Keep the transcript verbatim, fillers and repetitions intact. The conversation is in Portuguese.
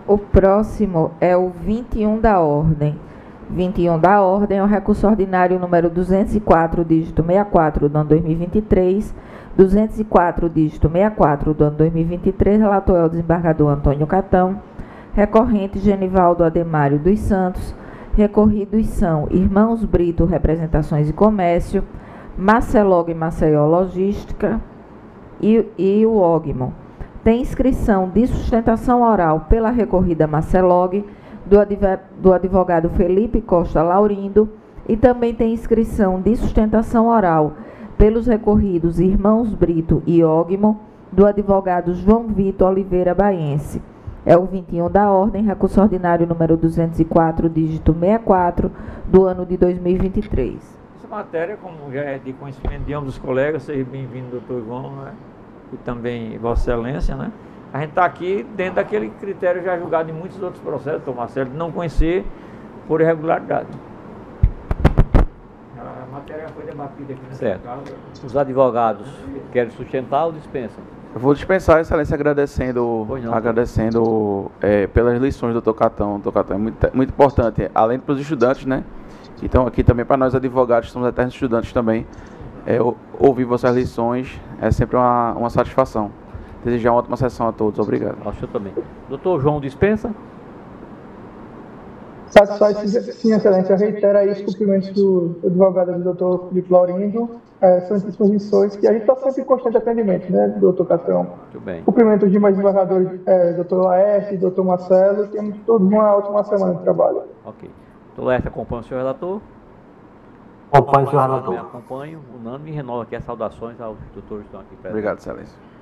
O próximo é o vinte e um da ordem. vinte e um da ordem é o recurso ordinário número duzentos e quatro, dígito sessenta e quatro, do ano dois mil e vinte e três, duzentos e quatro, dígito sessenta e quatro, do ano dois mil e vinte e três, relator é o desembargador Antônio Catão, recorrente Genivaldo Ademário dos Santos, recorridos são Irmãos Brito, Representações e Comércio, Marcelog Maceió Logística e, e o Ogmo. Tem inscrição de sustentação oral pela recorrida Marcelog, do, do advogado Felipe Costa Laurindo, e também tem inscrição de sustentação oral pelos recorridos Irmãos Brito e Ogmo, do advogado João Vitor Oliveira Baense. É o vinte e um da ordem, recurso ordinário número duzentos e quatro, dígito sessenta e quatro, do ano de dois mil e vinte e três. Essa matéria, como já é de conhecimento de ambos os colegas, seja bem-vindo, doutor João, né? E também Vossa Excelência, né? A gente está aqui dentro daquele critério já julgado em muitos outros processos, doutor Marcelo, de não conhecer por irregularidade. A matéria foi debatida aqui nessa certo. casa. Os advogados querem sustentar ou dispensam? Eu vou dispensar, Excelência, agradecendo, não, agradecendo é, pelas lições do doutor Catão. doutor Catão é muito, muito importante, além para os estudantes, né? Então, aqui também para nós advogados, somos eternos estudantes também, é, ouvir vossas lições é sempre uma, uma satisfação. Desejar uma ótima sessão a todos. Obrigado. Acho que eu também. Doutor João, dispensa? Satisfaz, sim, Excelência. Reitera aí os cumprimentos do advogado do doutor Felipe Laurindo. É, são disposições que a gente está sempre em constante atendimento, né, doutor Catão? Muito bem. Cumprimentos de mais desembargadores, é, doutor Laerte, doutor Marcelo. Temos todos uma ótima semana de trabalho. Ok. Doutor Laerte, acompanha o senhor relator? Acompanho o senhor relator. Acompanho, unânime, e renovo aqui as saudações aos doutores que estão aqui presentes. Obrigado, Excelência.